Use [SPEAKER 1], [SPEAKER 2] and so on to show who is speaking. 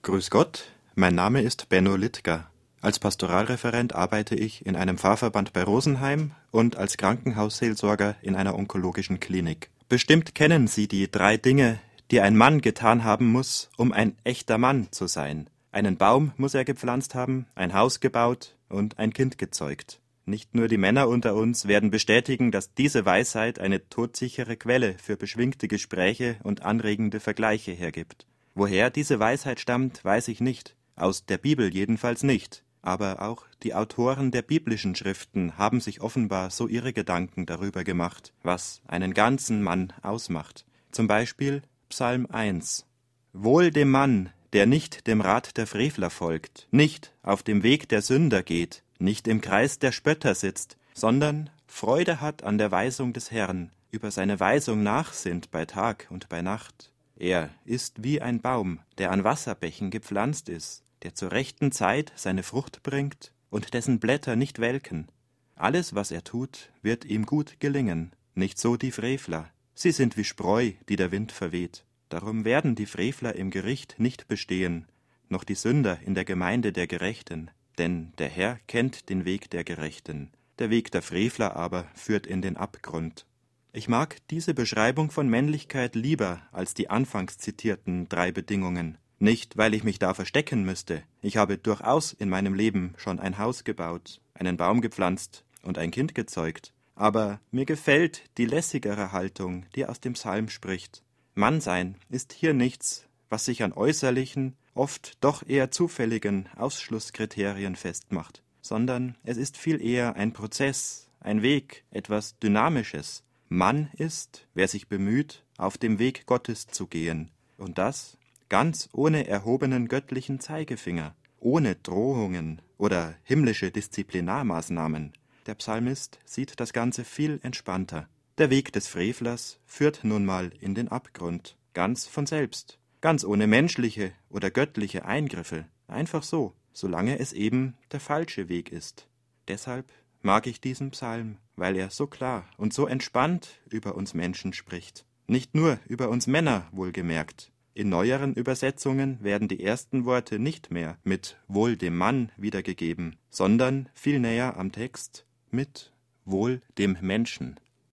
[SPEAKER 1] Grüß Gott, mein Name ist Benno Littger. Als Pastoralreferent arbeite ich in einem Pfarrverband bei Rosenheim und als Krankenhausseelsorger in einer onkologischen Klinik. Bestimmt kennen Sie die 3 Dinge, die ein Mann getan haben muss, um ein echter Mann zu sein. Einen Baum muss er gepflanzt haben, ein Haus gebaut und ein Kind gezeugt. Nicht nur die Männer unter uns werden bestätigen, dass diese Weisheit eine todsichere Quelle für beschwingte Gespräche und anregende Vergleiche hergibt. Woher diese Weisheit stammt, weiß ich nicht. Aus der Bibel jedenfalls nicht. Aber auch die Autoren der biblischen Schriften haben sich offenbar so ihre Gedanken darüber gemacht, was einen ganzen Mann ausmacht. Zum Beispiel Psalm 1. Wohl dem Mann, der nicht dem Rat der Frevler folgt, nicht auf dem Weg der Sünder geht, nicht im Kreis der Spötter sitzt, sondern Freude hat an der Weisung des Herrn, über seine Weisung nachsinnt bei Tag und bei Nacht. Er ist wie ein Baum, der an Wasserbächen gepflanzt ist, der zur rechten Zeit seine Frucht bringt und dessen Blätter nicht welken. Alles, was er tut, wird ihm gut gelingen, nicht so die Frevler. Sie sind wie Spreu, die der Wind verweht. Darum werden die Frevler im Gericht nicht bestehen, noch die Sünder in der Gemeinde der Gerechten. Denn der Herr kennt den Weg der Gerechten, der Weg der Frevler aber führt in den Abgrund. Ich mag diese Beschreibung von Männlichkeit lieber als die anfangs zitierten 3 Bedingungen. Nicht, weil ich mich da verstecken müsste. Ich habe durchaus in meinem Leben schon ein Haus gebaut, einen Baum gepflanzt und ein Kind gezeugt. Aber mir gefällt die lässigere Haltung, die aus dem Psalm spricht. Mannsein ist hier nichts, was sich an äußerlichen, oft doch eher zufälligen Ausschlusskriterien festmacht, sondern es ist viel eher ein Prozess, ein Weg, etwas Dynamisches. Mann ist, wer sich bemüht, auf dem Weg Gottes zu gehen, und das ganz ohne erhobenen göttlichen Zeigefinger, ohne Drohungen oder himmlische Disziplinarmaßnahmen. Der Psalmist sieht das Ganze viel entspannter. Der Weg des Frevlers führt nun mal in den Abgrund, ganz von selbst. Ganz ohne menschliche oder göttliche Eingriffe, einfach so, solange es eben der falsche Weg ist. Deshalb mag ich diesen Psalm, weil er so klar und so entspannt über uns Menschen spricht. Nicht nur über uns Männer wohlgemerkt. In neueren Übersetzungen werden die ersten Worte nicht mehr mit Wohl dem Mann wiedergegeben, sondern viel näher am Text mit Wohl dem Menschen.